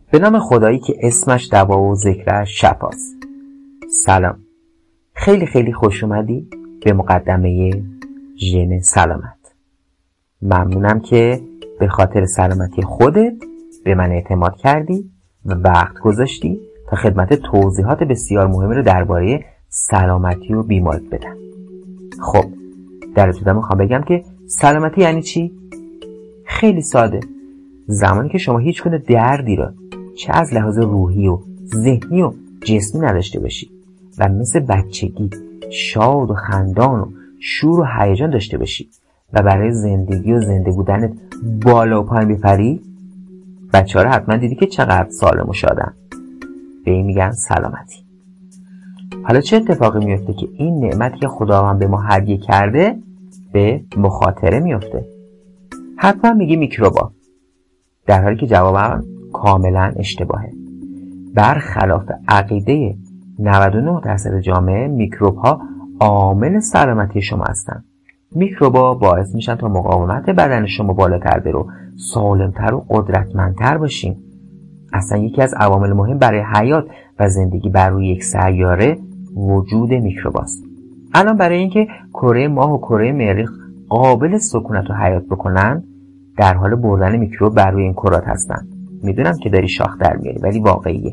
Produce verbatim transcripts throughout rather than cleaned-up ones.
به نام خدایی که اسمش دوا و ذکرش شفاست. سلام، خیلی خیلی خوش اومدی به مقدمه ژن سلامت. ممنونم که به خاطر سلامتی خودت به من اعتماد کردی و وقت گذاشتی تا خدمت توضیحات بسیار مهمی رو درباره سلامتی و بیماریت بدم. خب در ابتدا میخوام بگم که سلامتی یعنی چی؟ خیلی ساده. زمانی که شما هیچ گونه دردی را چه از لحاظ روحی و ذهنی و جسمی نداشته باشی و مثل بچگی شاد و خندان و شور و هیجان داشته باشی و برای زندگی و زنده بودنت بالا و پایین بپری، بچه ها رو حتما دیدی که چقدر سالم و شادن. به این میگن سلامتی. حالا چه اتفاقی میفته که این نعمتی که خداوند به ما هدیه کرده به مخاطره میفته؟ حتما میگی میکروبا، در حالی که جوابم کاملا اشتباهه. برخلاف عقیده نود و نه درصد جامعه، میکروب ها عامل سلامتی شما هستن. میکروبا باعث میشن تا مقاومت بدن شما بالاتر بره، سالمتر و قدرتمندتر باشین. اصلا یکی از عوامل مهم برای حیات و زندگی بر روی یک سیاره وجود میکروباست. الان برای اینکه کره ماه و کره مریخ قابل سکونت و حیات بکنن، در حال بردن میکروب بر روی این کرات هستن. میدونم که داری شاخ در میاری، ولی واقعیه.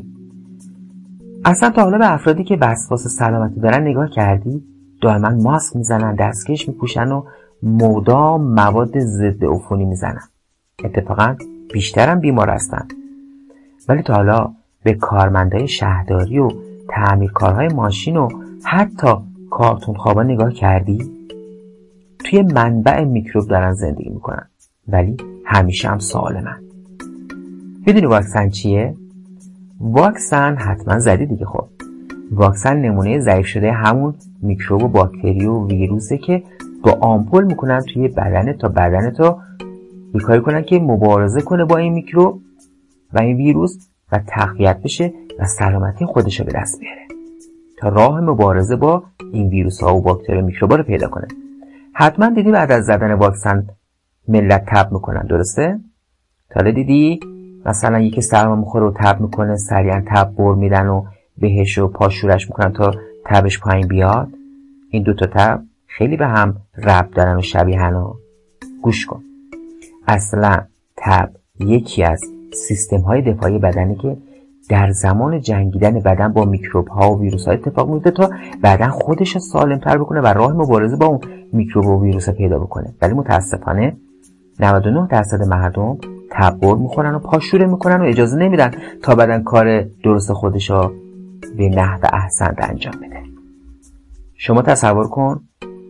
اصلا تا حالا به افرادی که وسواس سلامتی دارن نگاه کردی؟ دائما ماسک میزنن، دستکش میپوشن و مدام مواد ضد عفونی میزنن. اتفاقا بیشترم بیمار هستن. ولی تا حالا به کارمندای شهرداری و تعمیرکارهای ماشین و حتی کارتون خوابا نگاه کردی؟ توی منبع میکروب دارن زندگی میکنن، ولی همیشه هم سالمن. میدونی واکسن چیه؟ واکسن حتما زدی دیگه. خب واکسن نمونه ضعیف شده همون میکروب و باکتری و ویروسه که با آمپول میکنن توی بدنت تا بدنت رو یک کاری کنن که مبارزه کنه با این میکروب و این ویروس و تقویت بشه و سلامتی خودش رو به دست بیاره تا راه مبارزه با این ویروس ها و باکتری و میکروب رو پیدا کنه. حتما دیدی بعد از زدن واکسن ملت تب میکنن، درسته؟ تا حالا دیدی مثلا یکی سرما میخوره و تب میکنه، سریعا تب بر میدن و بهش و پاشورش میکنن تا تبش پایین بیاد؟ این دوتا تب خیلی به هم ربط دارن و شبیهن. و گوش کن، اصلا تب یکی از سیستم های دفاعی بدنی که در زمان جنگیدن بدن با میکروب ها و ویروس ها اتفاق میفته تا بدن خودش رو سالم تر بکنه و راه مبارزه با اون میکروب و ویروس پیدا بکنه. ولی متاسفانه نود و نه درصد مردم تبر میخورن و پاشوره میکنن و اجازه نمیدن تا بدن کار درست خودش رو به نحو احسن انجام بده. شما تصور کن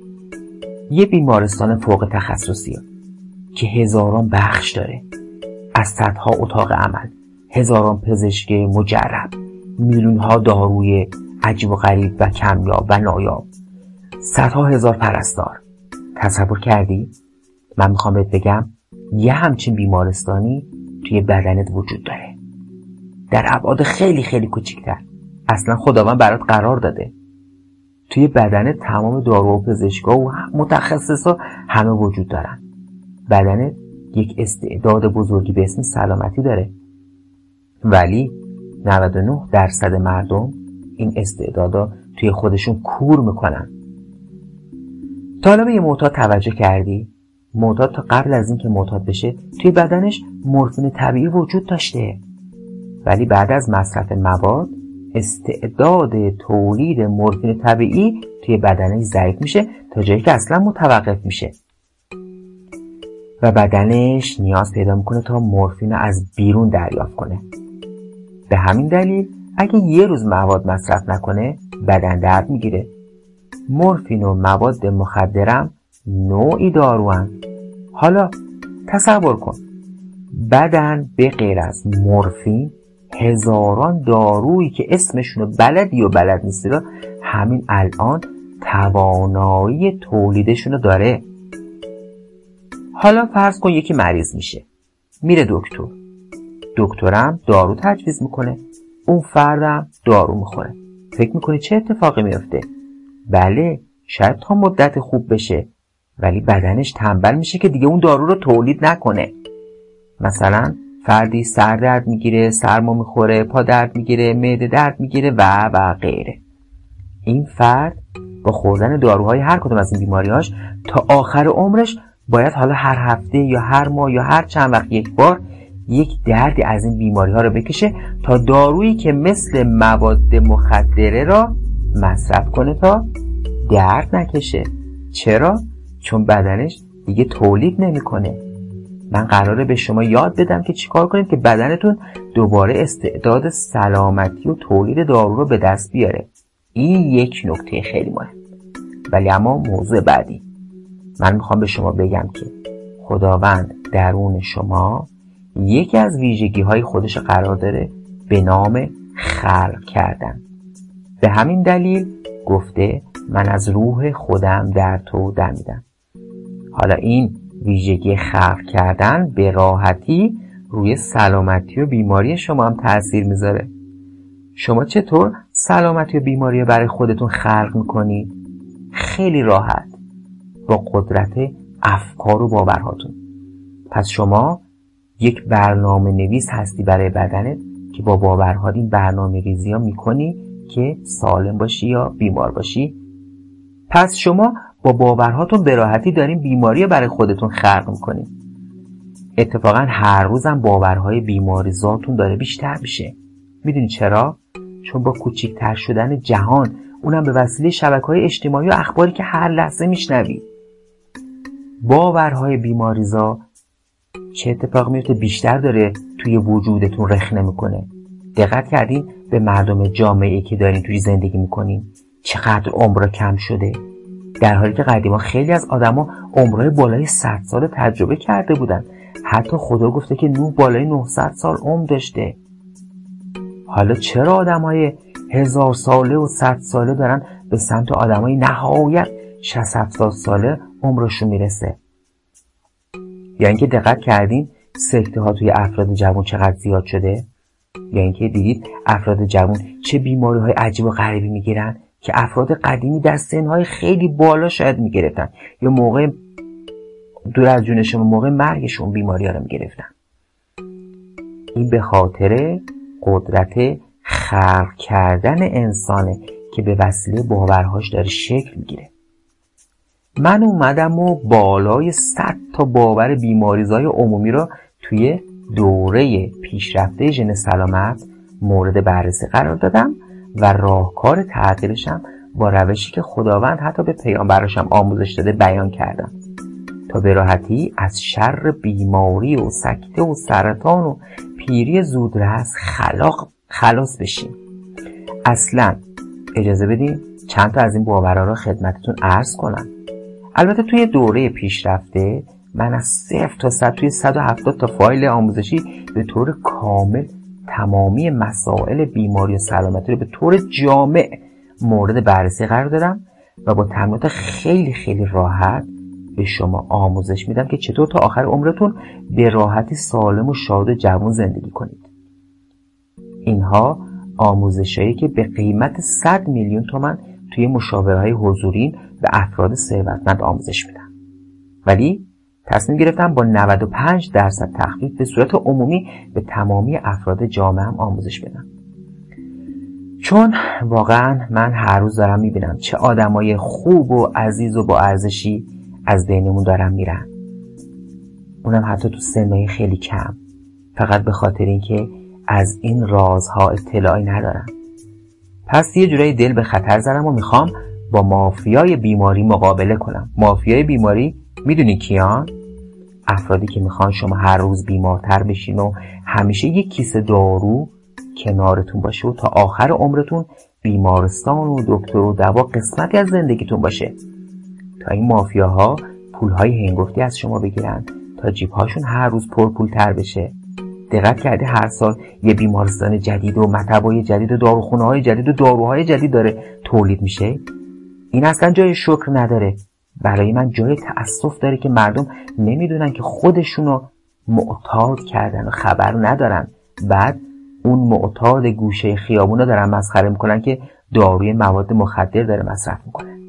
یه بیمارستان فوق تخصصی که هزاران بخش داره، از صدها اتاق عمل، هزاران پزشک مجرب، میلیون ها داروی عجیب و غریب و کمیاب و نایاب، صدها هزار پرستار. تصور کردی؟ من میخوام بهت بگم یه همچین بیمارستانی توی بدنت وجود داره، در ابعاد خیلی خیلی کوچیک‌تر. اصلا خداوند برات قرار داده توی بدنت تمام دارو و پزشکا و متخصصا همه وجود دارن. بدنت یک استعداد بزرگی به اسم سلامتی داره، ولی نود و نه درصد مردم این استعدادا توی خودشون کور میکنن. تا حالا به یه معتاد توجه کردی؟ معتاد تا قبل از این که معتاد بشه توی بدنش مورفین طبیعی وجود داشته، ولی بعد از مصرف مواد استعداد تولید مورفین طبیعی توی بدنش ضعیف میشه تا جایی که اصلا متوقف میشه و بدنش نیاز پیدا میکنه تا مورفین از بیرون دریافت کنه. به همین دلیل اگه یه روز مواد مصرف نکنه بدن درد میگیره. مورفین و مواد مخدرم نوعی داروان. حالا تصور کن بدن به غیر از مورفین هزاران دارویی که اسمشونو بلدی و بلد نیستی را همین الان توانایی تولیدشونو داره. حالا فرض کن یکی مریض میشه، میره دکتر، دکترم دارو تجویز میکنه، اون فردم دارو میخوره. فکر میکنی چه اتفاقی میفته؟ بله، شاید تا مدت خوب بشه، ولی بدنش تنبل میشه که دیگه اون دارو رو تولید نکنه. مثلا فردی سر درد میگیره، سرما میخوره، پا درد میگیره، معده درد میگیره و و غیره. این فرد با خوردن داروهای هر کدوم از این بیماری‌هاش تا آخر عمرش باید حالا هر هفته یا هر ماه یا هر چند وقت یک بار یک دردی از این بیماری‌ها رو بکشه تا دارویی که مثل مواد مخدره را مصرف کنه تا درد نکشه. چرا؟ چون بدنش دیگه تولید نمی‌کنه. من قراره به شما یاد بدم که چیکار کنید که بدنتون دوباره استعداد سلامتی و تولید دارو رو به دست بیاره. این یک نکته خیلی مهم. ولی اما موضوع بعدی، من میخوام به شما بگم که خداوند درون شما یکی از ویژگی های خودش قرار داره به نام خلق کردن. به همین دلیل گفته من از روح خودم در تو دمیدم. حالا این ویژگی خلق کردن به راحتی روی سلامتی و بیماری شما هم تأثیر میذاره. شما چطور سلامتی و بیماری برای خودتون خلق میکنید؟ خیلی راحت، با قدرت افکار و باورهاتون. پس شما یک برنامه نویس هستی برای بدنت که با باورهات این برنامه ریزی ها میکنی که سالم باشی یا بیمار باشی. پس شما با باورهاتون به راحتی دارین بیماری برای خودتون خلق میکنین. اتفاقا هر روزم باورهای بیماری زاتون داره بیشتر میشه. میدونی چرا؟ چون با کوچکتر شدن جهان، اونم به وسیله شبکه‌های اجتماعی و اخباری که هر لحظه میشنوی، باورهای بیماریزا چه اتفاق میفته بیشتر داره توی وجودتون رخنه میکنه. دقت کردین به مردم جامعه‌ای که دارین توی زندگی میکنین چقدر عمر کم شده، در حالی که قدیما خیلی از آدما عمرهای بالای صد سال تجربه کرده بودن. حتی خدا گفته که نوح بالای نهصد سال عمر داشته. حالا چرا آدمای هزار ساله و صد ساله دارن به سمت آدمای نهایت شصت هفتاد ساله عمرشون میرسه؟ یا اینکه دقت کردین سکته ها توی افراد جوان چقدر زیاد شده؟ یا اینکه دیدید افراد جوان چه بیماری های عجیب و غریبی میگیرن که افراد قدیمی در سنهای خیلی بالا شاید میگرفتن، یا موقع دور از جونشون موقع مرگشون بیماری ها رو میگرفتن. این به خاطر قدرت خلق کردن انسانه که به وسیله باورهاش داره شکل میگیره. من اومدم و بالای صد تا باور بیماریزای عمومی رو توی دوره پیشرفته ژن سلامت مورد بررسی قرار دادم و راهکار تغییرشم با روشی که خداوند حتی به پیامبراشم آموزش داده بیان کردم تا به راحتی از شر بیماری و سکته و سرطان و پیری زودرس خلاق خلاص بشیم. اصلا اجازه بدین چند تا از این باورها رو خدمتتون عرض کنم. البته توی دوره پیشرفته من از صفر تا صد توی صد و هفتاد تا فایل آموزشی به طور کامل تمامی مسائل بیماری و سلامتی رو به طور جامع مورد بررسی قرار دادم و با تمرینات خیلی خیلی راحت به شما آموزش میدم که چطور تا آخر عمرتون به راحتی سالم و شاد و جوان زندگی کنید. اینها آموزشایی که به قیمت صد میلیون تومان توی مشاوره‌های حضوری به افراد ثروتمند آموزش میدم. ولی تصمیم گرفتم با نود و پنج درصد تخفیف به صورت عمومی به تمامی افراد جامعه هم آموزش بدم. چون واقعا من هر روز دارم میبینم چه آدمای خوب و عزیز و با ارزشی از بینمون دارن میرن، اونم حتی تو سنهای خیلی کم، فقط به خاطر اینکه از این رازها اطلاعی ندارن. پس یه جورایی دل به خطر زدم و میخوام با مافیای بیماری مقابله کنم. مافیای بیماری میدونی کیان؟ افرادی که میخوان شما هر روز بیمارتر بشین و همیشه یک کیسه دارو کنارتون باشه و تا آخر عمرتون بیمارستان و دکتر و دوا قسمتی از زندگیتون باشه، تا این مافیاها پولهای هنگفتی از شما بگیرن تا جیبهاشون هر روز پرپولتر بشه. دقت کرده هر سال یه بیمارستان جدید و مطبای جدید و داروخونه‌های جدید و داروهای جدید داره تولید میشه؟ این اصلا جای شکر نداره، برای من جای تأسف داره که مردم نمیدونن که خودشونو معتاد کردن و خبر ندارن. بعد اون معتاد گوشه خیابونا دارن مسخره میکنن که داروی مواد مخدر داره مصرف میکنه.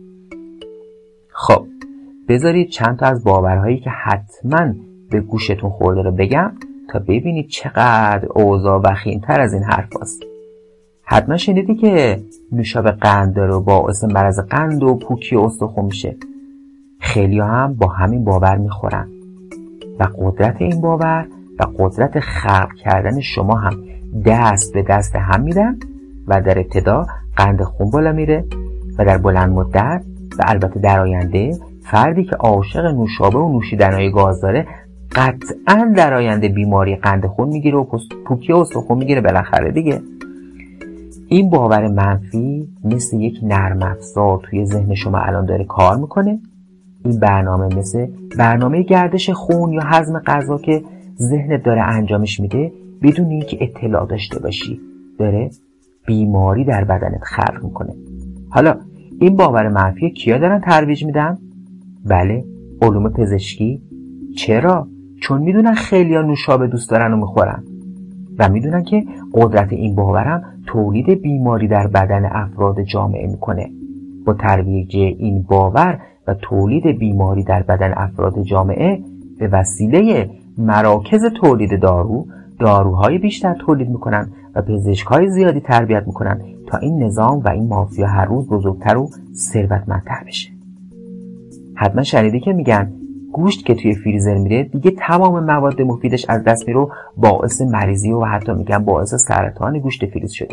خب بذارید چند تا از باورهایی که حتما به گوشتون خورده رو بگم تا ببینید چقدر اوضاع وخیم‌تر از این حرف هست. حتما شنیدی که نوشابه قند داره و باعث مرض قند و پوکی و استخوان میشه. خیلی هم با همین باور میخورن و قدرت این باور و قدرت خلق کردن شما هم دست به دست هم میدن و در ابتدا قند خون بالا میره و در بلند مدت و البته در آینده فردی که عاشق نوشابه و نوشیدنهای گاز داره قطعا در آینده بیماری قند خون میگیره و پوکی و استخوان میگیره بالاخره دیگه. این باور منفی مثل یک نرم افزار توی ذهن شما الان داره کار میکنه. این برنامه مثل برنامه گردش خون یا هضم غذا که ذهنت داره انجامش میده بدون اینکه اطلاع داشته باشی داره بیماری در بدنت خلق میکنه. حالا این باور منفی کیا دارن ترویج میدن؟ بله، علوم پزشکی. چرا؟ چون میدونن خیلیا نوشابه دوست دارن و میخورن و میدونن که قدرت این باورم تولید بیماری در بدن افراد جامعه میکنه. با ترویج این باور و تولید بیماری در بدن افراد جامعه به وسیله مراکز تولید دارو داروهای بیشتر تولید میکنن و پزشکای زیادی تربیت میکنن تا این نظام و این مافیا هر روز بزرگتر و ثروتمندتر بشه. حتما شنیدی که میگن گوشت که توی فریزر میره دیگه تمام مواد مفیدش از دست میره و باعث مریضی و حتی میگن باعث سرطان گوشت فریز شده.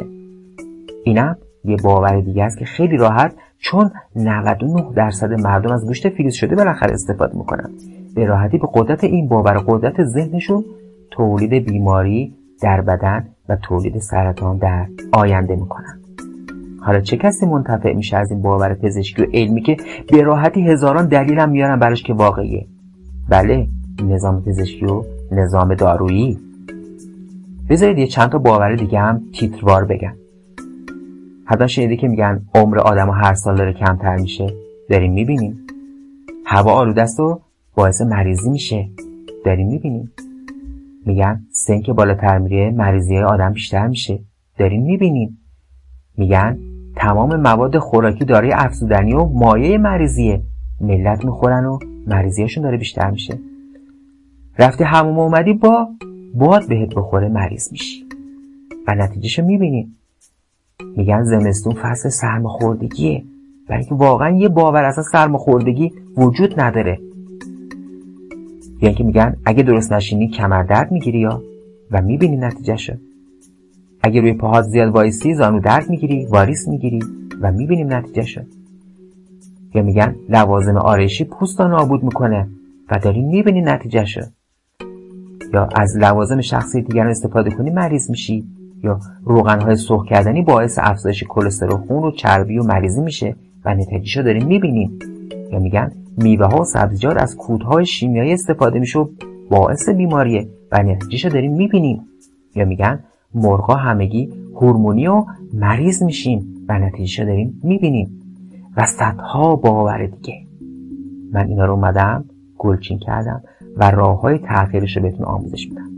اینم یه باور دیگه است که خیلی راحت چون نود و نه درصد مردم از گوشت فریز شده بالاخره استفاده میکنن. به راحتی به قدرت این باور و قدرت ذهنشون تولید بیماری در بدن و تولید سرطان در آینده میکنن. حالا چه کسی منتفع میشه از این باور پزشکی و علمی که به راحتی هزاران دلیل هم میارن براش که واقعیه؟ بله، نظام پزشکی و نظام دارویی. بذارید یه چند تا باور دیگه هم تیتروار بگم. حتما شنیدی که میگن عمر آدم هر سال داره کمتر میشه. داریم میبینیم. هوا آلوده است و باعث مریضی میشه. داریم میبینیم. میگن سن که بالاتر میره مریضی آدم بیشتر میشه. داریم میبینیم. میگن تمام مواد خوراکی دارای افزودنی و مایه مریضیه. ملت میخورن و مریضیشون داره بیشتر میشه. رفتی حموم اومدی با باد بهت بخوره مریض میشی و نتیجهشو میبینیم. میگن زمستون فصل سرماخوردگیه، ولی که واقعا یه باور اصلا سرماخوردگی وجود نداره. یعنی که میگن اگه درست نشینی کمر درد میگیری یا و میبینی نتیجهشو. اگه روی پاهات زیاد وایسی زانو درد میگیری، واریس میگیری و میبینیم نتیجهشو. یا میگن لوازم آرایشی پوست رو نابود میکنه و داری میبینی نتیجهشو. یا از لوازم شخصی دیگران استفاده کنی مریض میشی. یا روغن‌های سرخ کردنی باعث افزایش کلسترول خون و چربی و مریضی میشه و نتیجهشو داریم میبینیم. یا میگن میوه ها و سبزیجات از کودهای شیمیایی استفاده میشه و باعث بیماریه و نتیجهشو داریم میبینیم. یا میگن مرغا همگی هورمونی و مریض میشیم و نتیجهشو داریم میبینیم و صدها باور دیگه. من اینا رو اومدم گلچین کردم و راههای تغییرش رو بهتون آموزش میدم.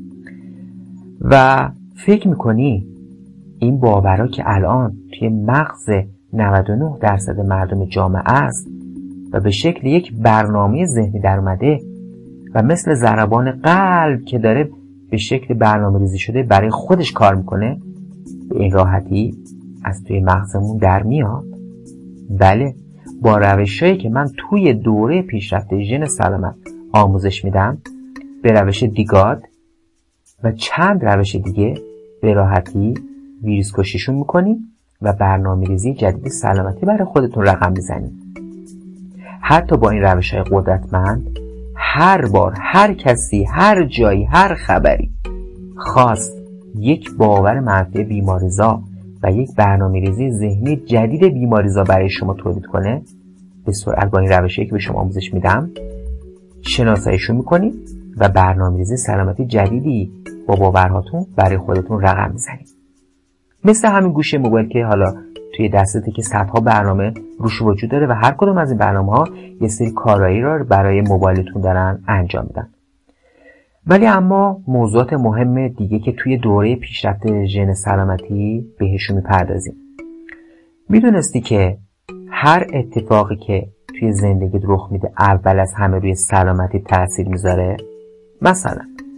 و فکر میکنی این باورها که الان توی مغز نود و نه درصد مردم جامعه است و به شکل یک برنامه ذهنی در اومده و مثل ضربان قلب که داره به شکل برنامه ریزی شده برای خودش کار میکنه به این راحتی از توی مغزمون در میاد؟ بله، با روشایی که من توی دوره پیشرفته ژن سلامت آموزش میدم، به روش دیگاد و چند روش دیگه به راحتی ویروس کشیشون میکنیم و برنامه ریزی جدید سلامتی برای خودتون رقم میزنیم. حتی با این روش‌های قدرتمند هر بار هر کسی هر جایی هر خبری خواست یک باور منفی بیماریزا و یک برنامه ریزی ذهنی جدید بیماریزا برای شما تولید کنه، به سرعت با این روشی که به شما آموزش میدم شناساییشون میکنید و برنامه ریزی سلامتی جدیدی با باورهاتون برای خودتون رقم میزنید. مثل همین گوشی موبایل که حالا توی دستته که صدها برنامه روش وجود داره و هر کدوم از این برنامه ها یه سری کارایی را برای موبایلتون دارن انجام میدن. ولی اما موضوعات مهم دیگه که توی دوره پیشرفت ژن سلامتی بهشون میپردازیم. میدونستی که هر اتفاقی که توی زندگیت رخ میده اول از همه روی سلامتی تاثیر میذاره؟ مثلا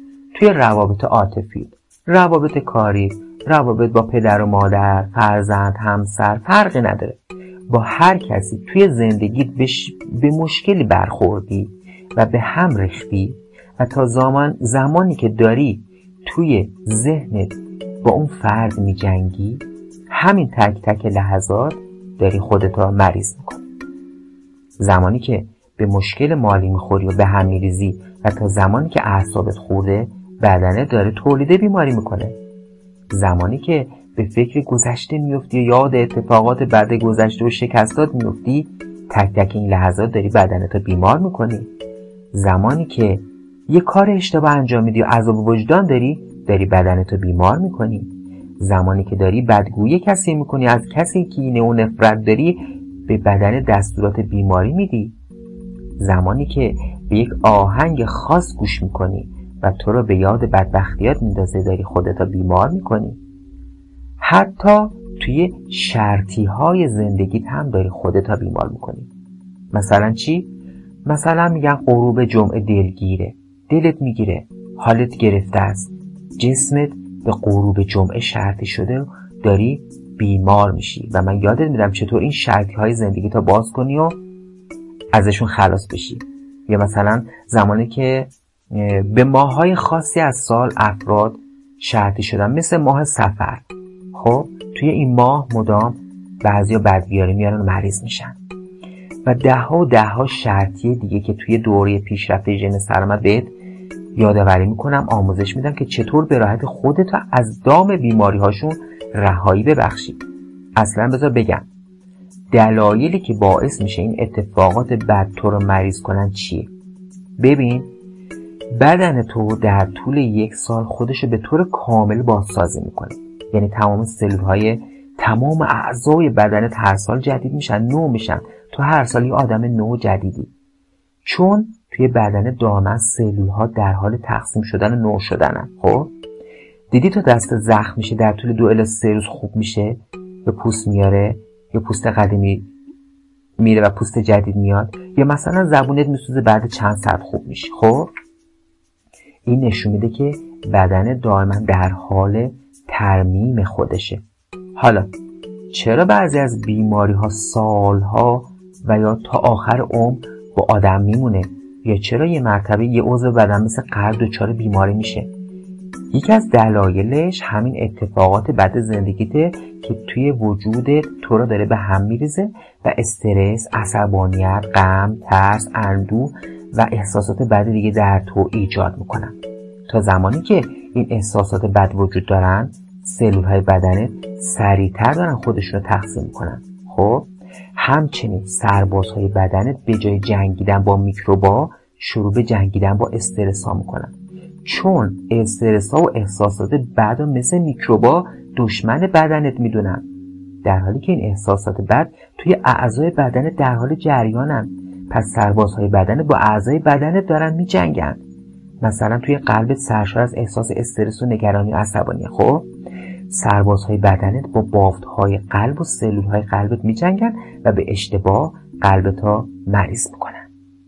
توی روابط عاطفی، روابط کاری، روابط با پدر و مادر، فرزند، همسر، فرقی نداره. با هر کسی توی زندگیت بش... به مشکلی برخوردی و به هم ریختی و تا زمان زمانی که داری توی ذهنت با اون فرد می جنگی، همین تک تک لحظات داری خودت رو مریض میکنی. زمانی که به مشکل مالی میخوری و به هم میریزی و تا زمانی که اعصابت خورده بدنت داره تولید بیماری میکنه. زمانی که به فکر گذشته میفتی و یاد اتفاقات بعد گذشته و شکستات میفتی، تک تک این لحظات داری بدنت رو بیمار میکنی. زمانی که یه کار اشتباه انجام میدی و عذاب وجدان داری، داری بدنت رو بیمار میکنی. زمانی که داری بدگویی کسی میکنی، از کسی که اینه و نفرت داری، به بدن دستورات بیماری میدی. زمانی که به یک آهنگ خاص گوش میکنی و تو رو به یاد بدبختیات میندازه، داری خودت رو بیمار میکنی. حتی توی شرطی های زندگیت هم داری خودت رو بیمار میکنی. مثلا چی؟ مثلا میگن غروب جمعه دلگیره، دلت میگیره، حالت گرفته است، جسمت به غروب جمعه شرطی شده و داری بیمار میشی و من یادت میدم چطور این شرطی های زندگی تا باز کنی و ازشون خلاص بشی. یا مثلا زمانی که به ماهای خاصی از سال افراد شرطی شدن، مثل ماه سفر، خب توی این ماه مدام بعضیا بدبیاری میارن و مریض میشن و ده ها و ده ها شرطی دیگه که توی دوره پیشرفته ژن سلامت بهت یادآوری میکنم، آموزش میدم که چطور به راحت خودت از دام بیماری هاشون رهایی ببخشی. اصلا بذار بگم دلایلی که باعث میشه این اتفاقات بد تو رو مریض کنن چیه. ببین، بدن تو در طول یک سال خودشو به طور کامل بازسازی میکنه. یعنی تمام سلول های تمام اعضای بدنت هر سال جدید میشن، نو میشن. تو هر سال یه آدم نو جدیدی، چون توی بدن دائما سلول ها در حال تقسیم شدن و نو شدنن. خب دیدی تو دست زخم میشه در طول دو الی سه روز خوب میشه، یا پوست میاره، یا پوست قدیمی میره و پوست جدید میاد، یا مثلا زبونت میسوزه بعد چند ساعت خوب میشه. خب این نشون میده که بدن دائما در حال ترمیم خودشه. حالا چرا بعضی از بیماری ها سالها و یا تا آخر عمر با آدم میمونه، یا چرا یه مرتبه یه عضو بدن مثل قلب دچار بیماری میشه؟ یکی از دلایلش همین اتفاقات بد زندگیته که توی وجودت تو رو داره به هم میریزه و استرس، عصبانیت، غم، ترس، اندوه و احساسات بد دیگه در تو ایجاد میکنن. تا زمانی که این احساسات بد وجود دارن، سلول های بدنت سریعتر دارن خودشون رو تقسیم میکنن. خب همچنین سربازهای بدنت به جای جنگیدن با میکروبا شروع به جنگیدن با استرس ها میکنن، چون استرس ها و احساسات بد و مثل میکروبا دشمن بدنت میدونن، در حالی که این احساسات بد توی اعضای بدنت در حال جریانن. پس سربازهای بدنت با اعضای بدنت دارن میجنگن. مثلا توی قلبت سرشار از احساس استرس و نگرانی و عصبانیه. خب سربازهای بدنت با بافت‌های قلب و سلول‌های قلبت می‌جنگن و به اشتباه قلبتو مریض میکنن.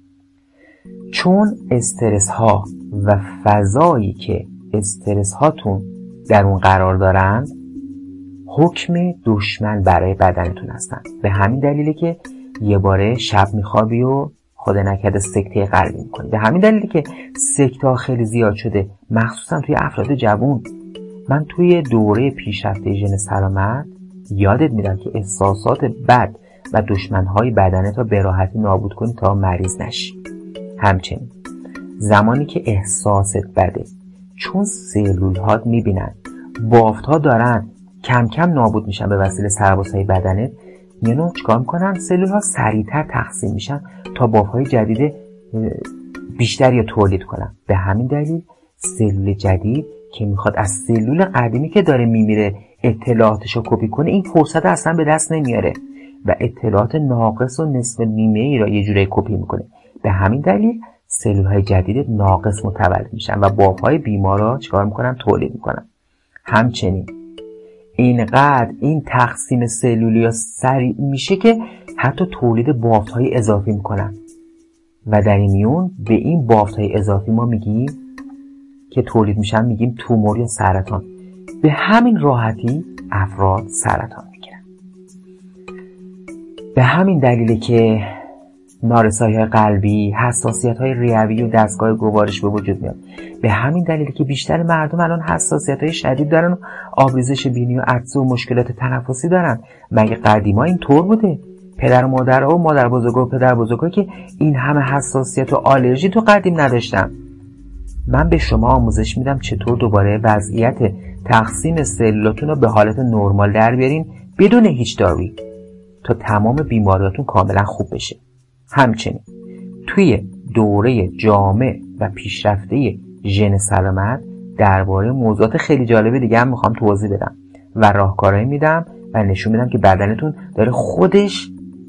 چون استرس ها و فضایی که استرس هاتون در اون قرار دارن حکم دشمن برای بدنتون هستن. به همین دلیله که یه باره شب میخوابی و خدا نکرده سکته قلبی میکنی. به همین دلیله که سکته ها خیلی زیاد شده، مخصوصا توی افراد جوان. من توی دوره پیشرفته ژن سلامت یادت میدم که احساسات بد و دشمنهای بدنت رو به راحتی نابود کنی تا مریض نشی. همچنین زمانی که احساست بده، چون سلول ها میبینن بافت ها دارن کم کم نابود میشن به وسیله سربازهای بدنت، یعنی چیکار میکنن؟ سلول ها سریعتر تقسیم میشن تا بافت های جدید بیشتری رو تولید کنن. به همین دلیل سلول جدید که میخواد از سلول قدیمی که داره میمیره اطلاعاتشو کپی کنه، این فرصت اصلا به دست نمیاره و اطلاعات ناقص و نصف نیمه ای را یه جوری کپی میکنه. به همین دلیل سلول های جدید ناقص متولد میشن و بافت های بیمار را چیکار میکنن؟ تولید میکنن. همچنین اینقدر این تقسیم سلولی ها سریع میشه که حتی تولید بافت های اضافی میکنن و در این میون به این بافت های اضافی ما میگیم که تولید میشن میگیم تومور یا سرطان. به همین راحتی افراد سرطان میگیرن. به همین دلیله که نارسایی‌های قلبی، حساسیت‌های ریوی و دستگاه گوارش به وجود میاد. به همین دلیله که بیشتر مردم الان حساسیت‌های شدید دارن و آبریزش بینی و عطسه و مشکلات تنفسی دارن. مگه قدیما اینطور بوده؟ پدر و مادرها و مادر بزرگا و پدر بزرگا که این همه حساسیت و آلرژی تو قدیم نداشتن. من به شما آموزش میدم چطور دوباره وضعیت تقسیم سلولاتون رو به حالت نرمال در بیارین بدون هیچ دارویی تا تمام بیماریاتون کاملا خوب بشه. همچنین توی دوره جامع و پیشرفته ژن سلامت درباره موضوعات خیلی جالب دیگه هم میخوام توضیح بدم و راهکارهایی میدم و نشون میدم که بدنتون داره خودش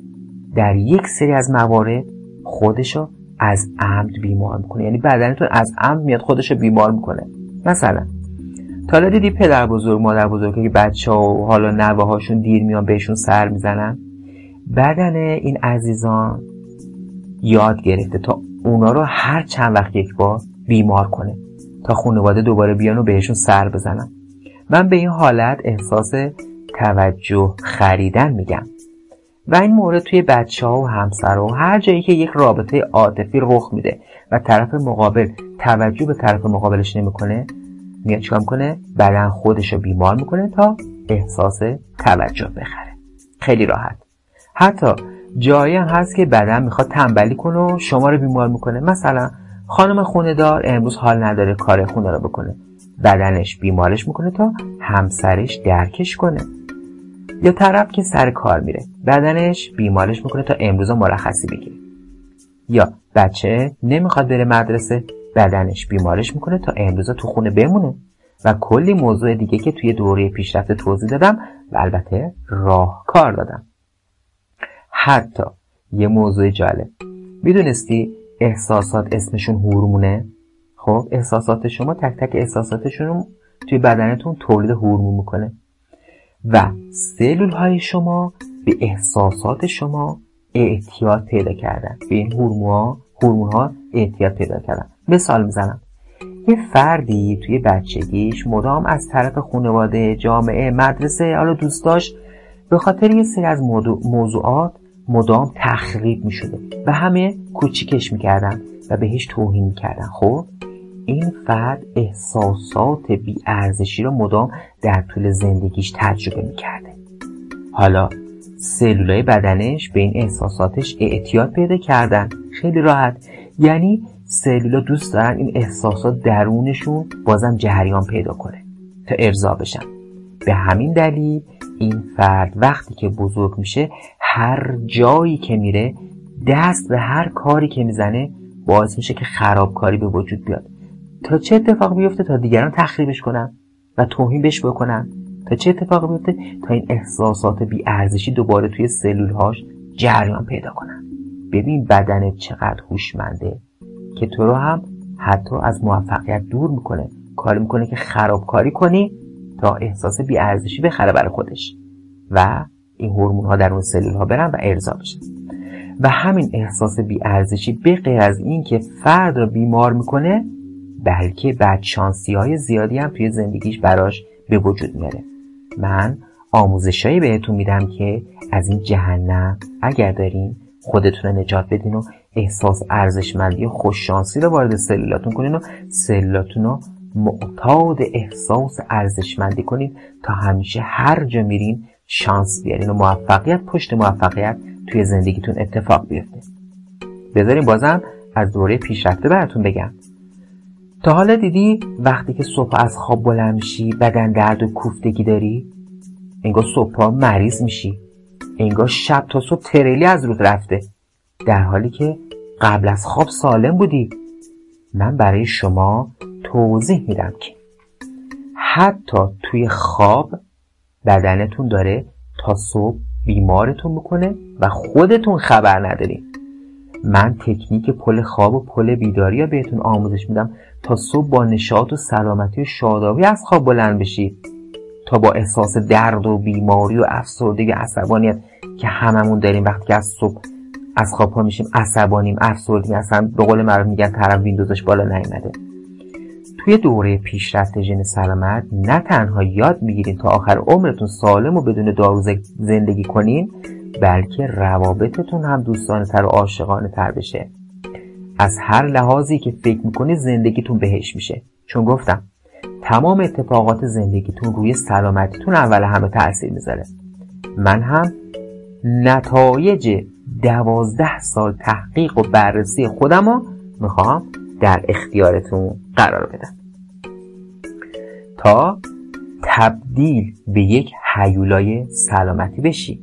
در یک سری از موارد خودشو از عمد بیمار میکنه. یعنی بدنتون از عمد میاد خودشو بیمار میکنه. مثلا تا حالا دیدی پدر بزرگ مادر بزرگ که بچه ها و حالا نوه هاشون دیر میان بهشون سر میزنن؟ بدن این عزیزان یاد گرفته تا اونا رو هر چند وقت یک بار بیمار کنه تا خانواده دوباره بیان و بهشون سر بزنن. من به این حالت احساس توجه خریدن میگم و این مورد توی بچه ها و همسر و هر جایی که یک رابطه عاطفی رخ میده و طرف مقابل توجه به طرف مقابلش نمیکنه میاد چیکار میکنه؟ بدن خودش رو بیمار میکنه تا احساس توجه بخره. خیلی راحت. حتی جایی هم هست که بدن میخواد تنبلی کنه و شما رو بیمار میکنه. مثلا خانم خونه دار امروز حال نداره کار خونه رو بکنه، بدنش بیمارش میکنه تا همسرش درکش کنه. یا طرف که سر کار میره بدنش بیمارش میکنه تا امروز مرخصی بگیره. یا بچه نمیخواد بره مدرسه بدنش بیمارش میکنه تا امروز تو خونه بمونه و کلی موضوع دیگه که توی دوره پیشرفته توضیح دادم و البته راهکار دادم. حتی یه موضوع جالب، میدونستی احساسات اسمشون هورمونه؟ خب احساسات شما تک تک احساساتشون رو توی بدنتون تولید هورمون میکنه و سلول های شما به احساسات شما اعتیاد پیدا کردن. به این هورمون هورمون ها اعتیاد پیدا کردن. مثال میزنم، یه فردی توی بچگیش مدام از طرف خانواده، جامعه، مدرسه، حالا دوستاش به خاطر یه سری از موضوعات مدام تخریب می شده و همه کوچیکش می کردن و بهش توهین می کردن. خب این فرد احساسات بی‌ارزشی رو مدام در طول زندگیش تجربه می کرده. حالا سلولای بدنش به این احساساتش اعتیاد پیدا کردن. خیلی راحت. یعنی سلولا دوست دارن این احساسات درونشون بازم جریان پیدا کنه تا ارضا بشن. به همین دلیل این فرد وقتی که بزرگ میشه هر جایی که میره دست به هر کاری که میزنه باعث میشه که خرابکاری به وجود بیاد. تا چه اتفاق بیفته؟ تا دیگران تخریبش کنن و توهین بهش بکنن. تا چه اتفاق بیفته؟ تا این احساسات بی‌ارزشی دوباره توی سلولهاش جریان پیدا کنن. ببین بدنت چقدر هوشمنده که تو رو هم حتی از موفقیت دور میکنه، کاری میکنه که خرابکاری کنی تا احساس بی‌ارزشی بخره برای خودش و این هورمون ها در اون سلول ها برن و ارضا بشن. و همین احساس بی‌ارزشی به غیر از این که فرد رو بیمار میکنه بلکه بدشانسی های زیادی هم توی زندگیش براش به وجود میاره. من آموزشایی بهتون میدم که از این جهنم اگر دارین خودتون رو نجات بدین و احساس ارزشمندی و خوششانسی رو وارد سلولاتون کنین و سلولاتون رو معتاد احساس ارزشمندی کنین تا همیشه هر جا میرین شانس بیارین و موفقیت پشت موفقیت توی زندگیتون اتفاق بیفته. بذارین بازم از دوره پیشرفته براتون بگم. تا حالا دیدی وقتی که صبح از خواب بلند میشی بدن درد و کوفتگی داری؟ انگار صبح مریض میشی، انگار شب تا صبح تریلی از رود رفته، در حالی که قبل از خواب سالم بودی. من برای شما توضیح میدم که حتی توی خواب بدنتون داره تا صبح بیمارتون میکنه و خودتون خبر ندارین. من تکنیک پل خواب و پل بیداری رو بهتون آموزش میدم تا صبح با نشاط و سلامتی و شادابی از خواب بلند بشید، تا با احساس درد و بیماری و افسردگی و عصبانیت که هممون داریم وقتی که از صبح از خواب پا میشیم عصبانیم، افسردگی، اصلا به قول معروف میگن طرف ویندوزش بالا نیومده. توی دوره پیشرفت ژن سلامت نه تنها یاد میگیرین تا آخر عمرتون سالم و بدون دارو زندگی کنین، بلکه روابطتون هم دوستانه تر و عاشقانه تر بشه. از هر لحاظی که فکر میکنید زندگیتون بهش میشه، چون گفتم تمام اتفاقات زندگیتون روی سلامتیتون اول همه تأثیر میذاره. من هم نتایج دوازده سال تحقیق و بررسی خودمو میخوام در اختیارتون قرار بدم تا تبدیل به یک هیولای سلامتی بشی.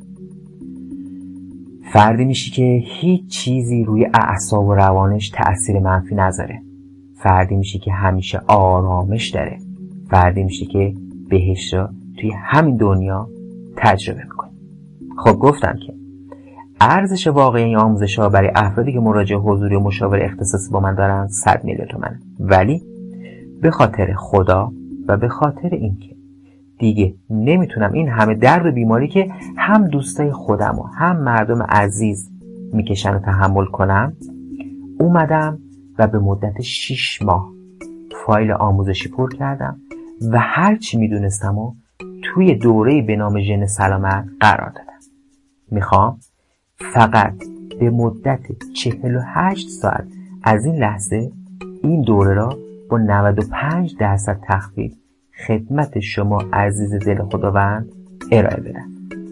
فردی میشی که هیچ چیزی روی اعصاب و روانش تأثیر منفی نذاره. فردی میشی که همیشه آرامش داره. فردی میشی که بهش رو توی همین دنیا تجربه میکنی. خب گفتم که ارزش واقعی این آموزش‌ها برای افرادی که مراجعه حضوری و مشاور اختصاصی با من دارن صد میلیون تومنه، ولی به خاطر خدا و به خاطر اینکه دیگه نمیتونم این همه درد و بیماری که هم دوستای خودم و هم مردم عزیز میکشن و تحمل کنم، اومدم و به مدت شش ماه فایل آموزشی پر کردم و هر چی میدونستم و توی دوره‌ای به نام ژن سلامت قرار دادم. میخوام فقط به مدت چهل و هشت ساعت از این لحظه این دوره را با نود و پنج درصد تخفیف خدمت شما عزیز دل خداوند ارائه بدم.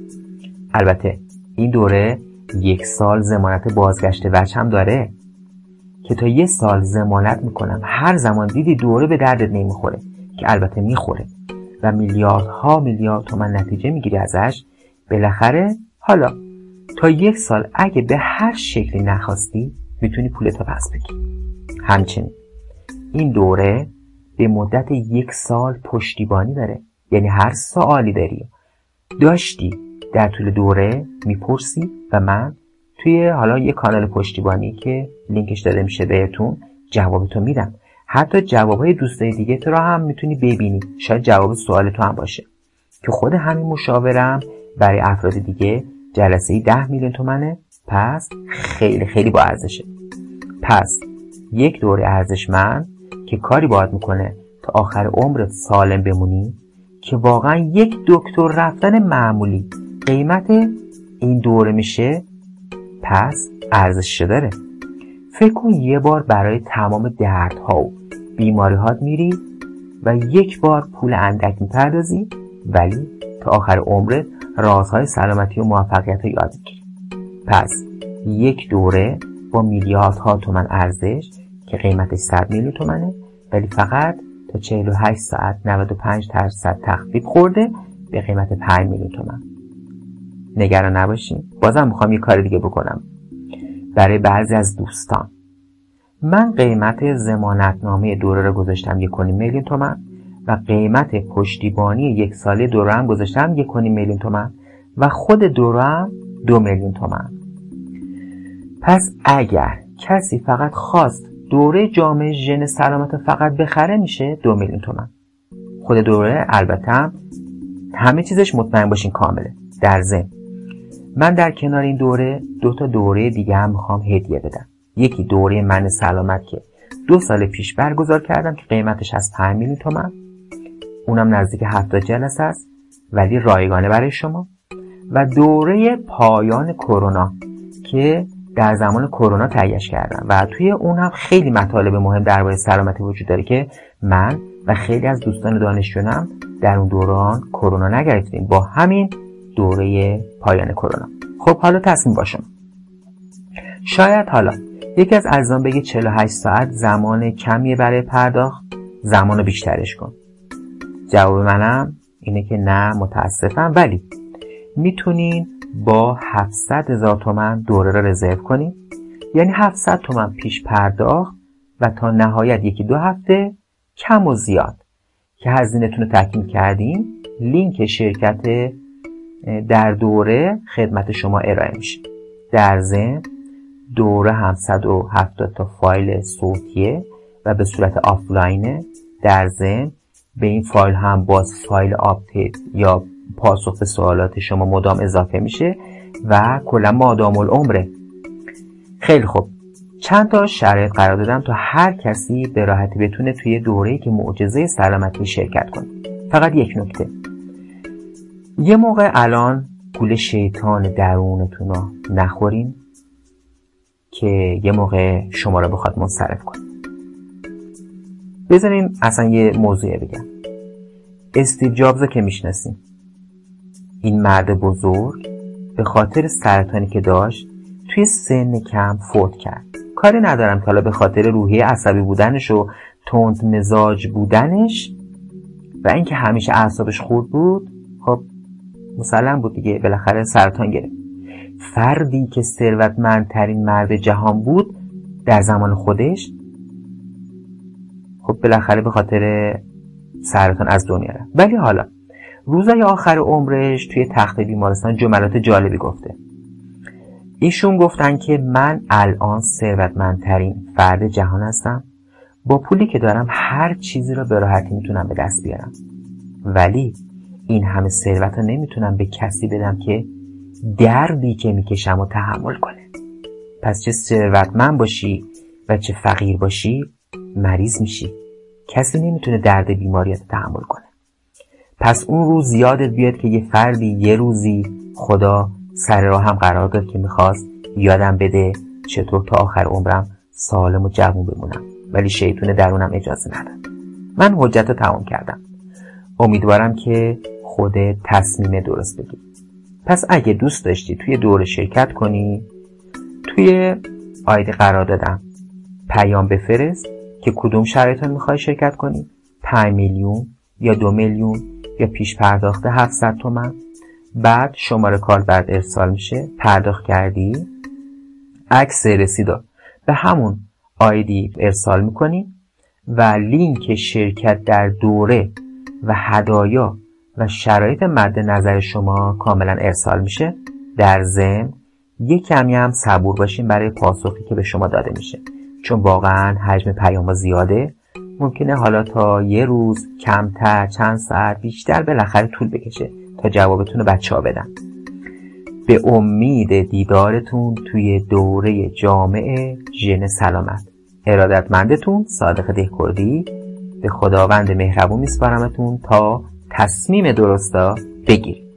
البته این دوره یک سال ضمانت بازگشت وجه هم داره که تا یک سال ضمانت میکنم هر زمان دیدی دوره به دردت نمیخوره، که البته میخوره و میلیاردها میلیارد تومن نتیجه میگیری ازش، بالاخره حالا تا یک سال اگه به هر شکلی نخواستی میتونی پولتو پس بگیری. همچنین این دوره به مدت یک سال پشتیبانی داره، یعنی هر سوالی داری داشتی در طول دوره میپرسی و من توی حالا یک کانال پشتیبانی که لینکش داده میشه بهتون جوابتو میدم. حتی جوابهای دوستای دیگه تو رو هم میتونی ببینی، شاید جواب سوال تو هم باشه، که خود همین مشاورم برای افراد دیگه جلسه ده میلیون تومنه. پس خیلی خیلی با ارزشه. پس یک دوره ارزشمند که کاری باید میکنه تا آخر عمرت سالم بمونی، که واقعا یک دکتر رفتن معمولی قیمت این دوره میشه، پس ارزشش داره. فکر کن یه بار برای تمام دردها و بیماری‌هات میری و یک بار پول اندک میپردازی، ولی تا آخر عمرت رازهای سلامتی و موفقیت رو یاد میگیری. پس یک دوره با میلیاردها تومن ارزش که قیمتش صد میلیون تومنه، ولی فقط تا چهل و هشت ساعت نود و پنج درصد تخفیف خورده به قیمت پنج میلیون تومن. نگران نباشین، بازم میخوام یه کار دیگه بکنم برای بعضی از دوستان. من قیمت ضمانتنامه دوره رو گذاشتم یک و نیم میلیون تومن و قیمت پشتیبانی یک ساله دوره هم گذاشتم یک و نیم میلیون تومن و خود دوره هم دو میلیون تومن. پس اگر کسی فقط خواست دوره جامعه ژن سلامت فقط بخره میشه دو میلیون تومن. خود دوره البته هم همه چیزش مطمئن باشین کامله. در ضمن من در کنار این دوره دو تا دوره دیگه هم میخوام هدیه بدم. یکی دوره من سلامت که دو سال پیش برگزار کردم که قیمتش از پنج میلیون تومن، اونم نزدیک هفتاد جلسه است ولی رایگانه برای شما، و دوره پایان کرونا که در زمان کرونا تهیه‌اش کردم و توی اون هم خیلی مطالب مهم درباره سلامتی وجود داره که من و خیلی از دوستان دانشجویم در اون دوران کرونا نگرفتیم با همین دوره پایان کرونا. خب حالا تصمیم باشم. شاید حالا یکی از عزیزان بگه چهل و هشت ساعت زمان کمیه برای پرداخت، زمانو بیشترش کن. جواب منم اینه که نه متاسفم، ولی میتونین با هفتصد هزار تومن دوره رو رزرو کنین، یعنی هفتصد تومن پیش پرداخت و تا نهایت یکی دو هفته کم و زیاد که هزینه‌تون رو تکمیل کردین لینک شرکت در دوره خدمت شما ارائه میشه. در ضمن دوره هم صد و هفتاد تا فایل صوتیه و به صورت آفلاینه. در ضمن به این فایل هم باز فایل آپدیت یا پاسخ به سوالات شما مدام اضافه میشه و کلا مادام العمره. خیلی خوب، چند تا شرایط قرار دادم تا هر کسی به راحتی بتونه توی دوره‌ای که معجزه سلامتی شرکت کنه. فقط یک نکته، یه موقع الان گول شیطان درونتون رو نخورین که یه موقع شما رو بخواد منصرف کنه. بذارین اصلا یه موضوعی بگم. استیو جابز که میشناسین، این مرد بزرگ به خاطر سرطانی که داشت توی سن کم فوت کرد. کاری ندارم که حالا به خاطر روحیه عصبی بودنش و تند مزاج بودنش و اینکه همیشه اعصابش خورد بود، خب مسلم بود دیگه، بالاخره سرطان گرفت. فردی که ثروتمندترین مرد جهان بود در زمان خودش، خب بالاخره به خاطر سرطان از دنیا رفت. ولی حالا روزای آخر عمرش توی تخت بیمارستان جملات جالبی گفته. ایشون گفتن که من الان ثروتمندترین فرد جهان هستم، با پولی که دارم هر چیزی رو به راحتی میتونم به دست بیارم، ولی این همه ثروت رو نمیتونم به کسی بدم که دردی که میکشم رو تحمل کنه. پس چه ثروتمند باشی و چه فقیر باشی مریض میشی. کسی نمیتونه درد بیماریت تحمل کنه. پس اون روز زیادت بیاد که یه فردی یه روزی خدا سر راه هم قرار داد که میخواست یادم بده چطور تا آخر عمرم سالم و جوون بمونم، ولی شیطون درونم اجازه نداد. من حجت رو تمام کردم. امیدوارم که خودت تصمیم درست بگیری. پس اگه دوست داشتی توی دوره شرکت کنی، توی آیدی قرار دادم پیام بفرست که کدوم شرایط رو میخوای شرکت کنی، پنج میلیون یا دو میلیون یا پیش پرداخت هفتصد تومن. بعد شماره کارت بعد ارسال میشه، پرداخت کردی، عکس رسیدو به همون آیدی ارسال میکنی و لینک شرکت در دوره و هدایا و شرایط مد نظر شما کاملا ارسال میشه. در ضمن یک کمی هم صبور باشین برای پاسخی که به شما داده میشه، چون واقعا حجم پیام زیاده. ممکنه حالا تا یه روز کمتر، چند ساعت بیشتر بالاخره طول بکشه تا جوابتون رو بچه ها بدن. به امید دیدارتون توی دوره جامع ژن سلامت. ارادتمندتون صادق دهکردی. به خداوند مهربون میسپارمتون تا تصمیم درستا بگیرید.